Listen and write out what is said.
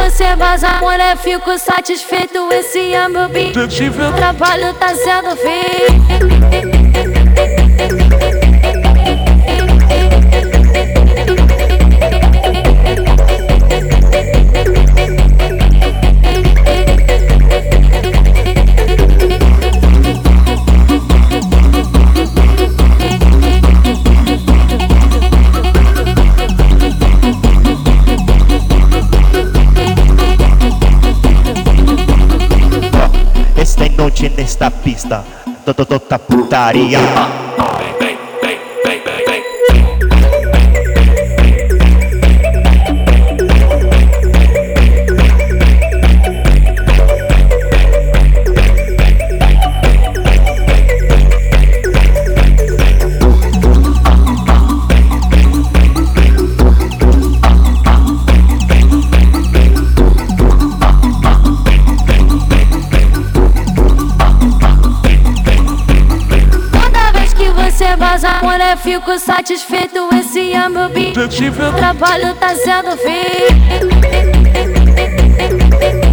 você vaza, mulher, fico satisfeito. Esse é meu beat, o trabalho tá sendo feito. Esta noite nesta pista, tota putaria. Você vaza, mulher, fico satisfeito. Esse é meu beat, o trabalho tá sendo feito.